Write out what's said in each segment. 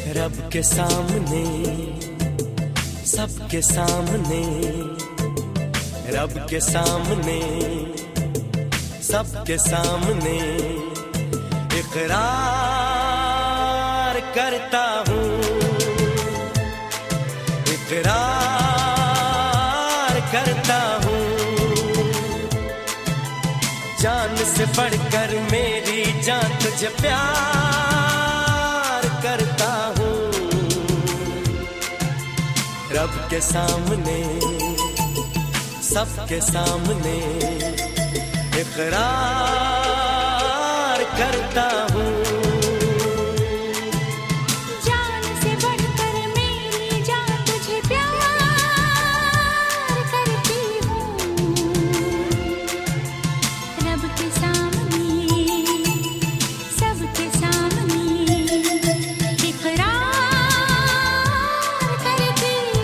रब के सामने, सबके सामने, रब के सामने, सबके सामने इकरार करता हूँ, इकरार करता हूँ। जान से बढ़कर मेरी जान तुझे प्यार करता हूँ। रब के सामने, सबके सामने इकरार करता हूँ। जान से बढ़कर मेरी जान तुझे प्यार करती हूँ। रब के सामने, सबके सामने इकरार करती हूँ।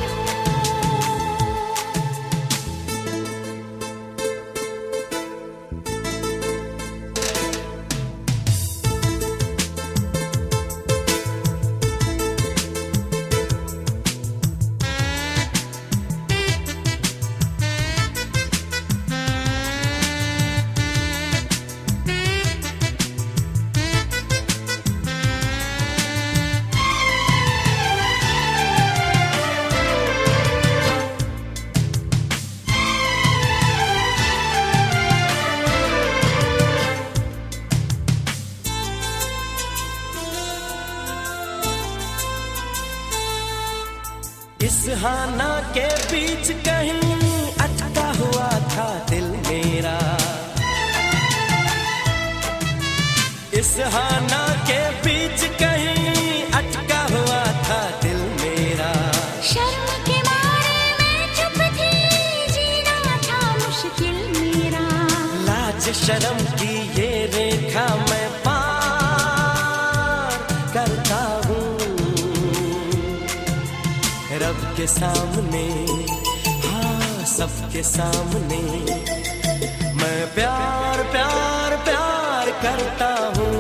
इस हाना के बीच कहीं अटका हुआ था दिल मेरा, इस हाना के बीच कहीं अटका हुआ था दिल मेरा। शर्म के मारे मैं चुप थी, जीना था मुश्किल मेरा। लाज शर्म की ये रेखा मैं पार करता हूँ। रब के सामने, हाँ सबके सामने मैं प्यार प्यार प्यार करता हूँ।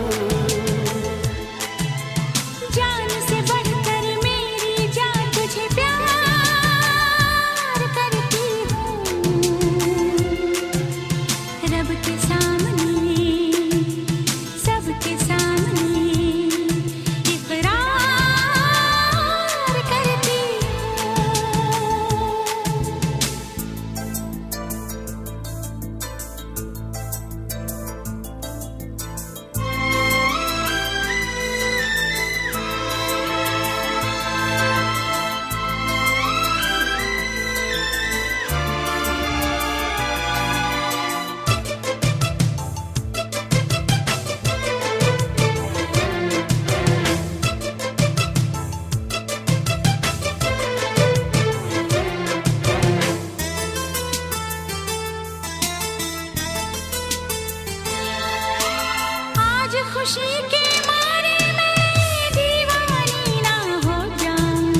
जान से बढ़कर मेरी जान तुझे प्यार करती हूँ। रब के सामने, सबके सामने इकरार करती हूँ। खुशी के मारे मैं दीवानी ना हो जाऊं।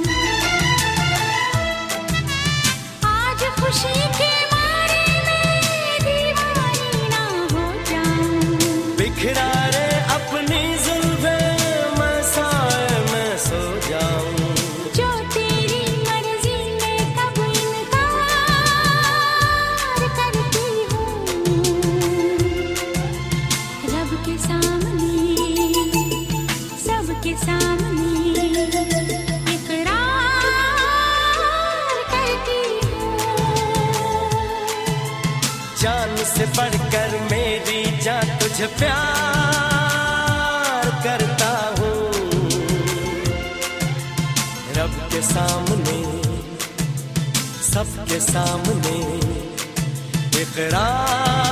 आज खुशी के मारे मैं दीवानी ना हो जाऊं। बिखरा रे अपनी जुल्फे मैं साए में सो जाऊं। जो तेरी मर्जी में कब इनकार करती हूँ। रब के सामने, सबके सामने इकरार करती हूँ। जान से बढ़कर मेरी जान तुझे प्यार करता हूँ। रब के सामने, सबके सामने इकरार